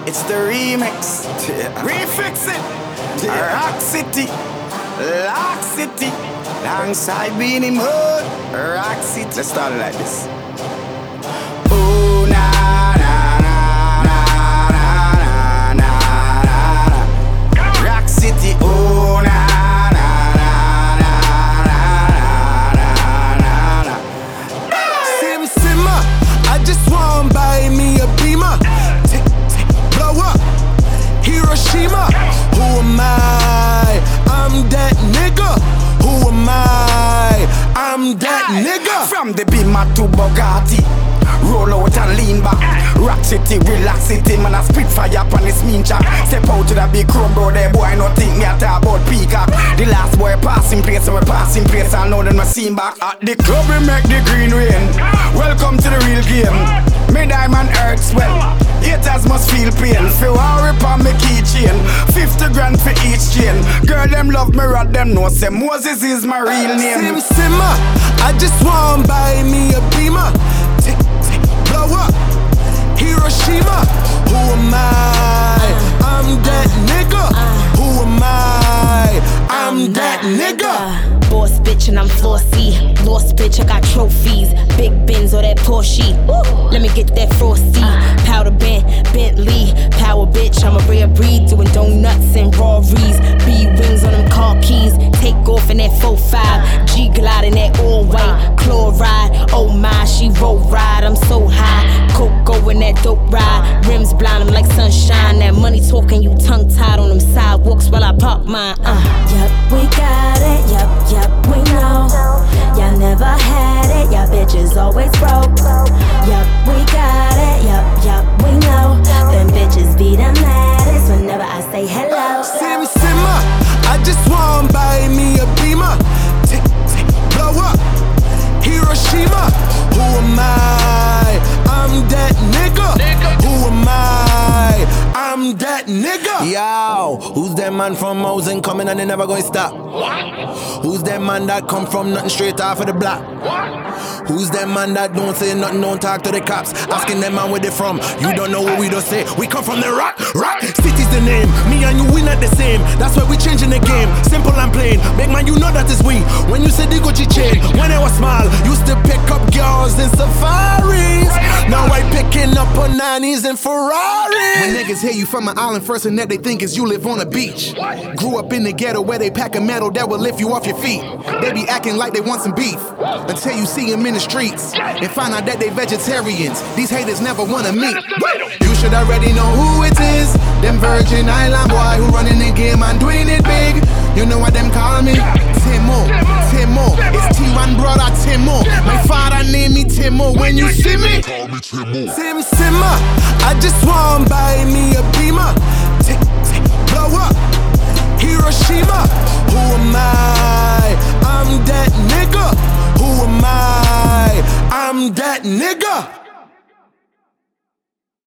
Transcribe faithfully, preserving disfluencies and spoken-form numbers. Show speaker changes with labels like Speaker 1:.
Speaker 1: It's the remix. Yeah. Refix it. Yeah. Rock City. Lock City. Alongside Beanie Mode. Rock City. Let's start it like this. Ooh, na na na na na na na na. Rock City. Ooh, na na na na na na na na.
Speaker 2: Sim Simmer. I just want buy me a Beamer. Blow up, Hiroshima. Who am I? I'm that nigga. Who am I? I'm that nigga.
Speaker 1: From the Beamer to Bugatti, roll out and lean back. Rock City, relax city, man a spit fire upon this mean jack. Step out to the big chrome bro, there boy no think me a talk about peacock. The last boy passing place, so we passing place, I know them no seen back. At the club we make the green rain. Welcome to the real game. Me diamond hurts well. Haters must feel pain. Feel worry upon me keychain. Fifty grand for each chain. Girl them love me, rat them know say Moses is my real name.
Speaker 2: Sim Simmer. I just want buy me a Beamer. Tick tick blow up, Hiroshima. Who am I? I'm that nigga. Who am I? I'm that nigga.
Speaker 3: Boss bitch and I'm flossy. Lost bitch, I got trophies. Big Benz or that Porsche. Woo. Let me get that frosty. Powder bent, Bentley. Power bitch, I'm a rare breed. Doing donuts and rawies. B-wings on them car keys. Take off in that four five. G-Glide in that all white. Chloride, oh my, she roll ride. I'm so high. Coco in that dope ride. Rims blind, I'm like sunshine. That money talking, you tongue tied on them sidewalks while I pop mine. Uh.
Speaker 4: Yup, we got it. Yup, yup, we know. Y'all never had it. Y'all bitches always broke. Yup, we got it. Yup, yup, we know. Them bitches be the maddest whenever I say hello.
Speaker 2: Sim Simmer. I just want buy me a Beamer. Tick tick blow up, Hiroshima. Who am I? I'm that nigga. Who am I? I'm that nigga.
Speaker 5: Yo, who's that man from Mosen coming and they never gonna stop? Who's that man that come from nothing straight off of the block? Who's that man that don't say nothing, don't talk to the cops? Asking them man where they from, you don't know what we don't say. We come from the rock, rock, city's the name. Me and you, we not the same. That's why we changing the game, simple and plain. Big man, you know that is we. When you say the Gucci chain, when I was small, used to pick up girls in safaris. Now I picking up Pananis and Ferraris.
Speaker 6: When niggas hear you from an island first and that they think is you live on a beach. Grew up in the ghetto where they pack a metal that will lift you off your feet. They be acting like they want some beef until you see them in the streets and find out that they vegetarians. These haters never wanna meet. You should already know who it is. Them Virgin Island boy who running the game and doing it big. You know what them call me? Timo, Timo. It's T one brother Timo. My father named me Timo. When you see me, call me Timo.
Speaker 2: Sim Simmer. I just want buy me a Beamer. Tick tick blow up, Hiroshima. Who am I? I'm that nigga. Who am I? I'm that nigga.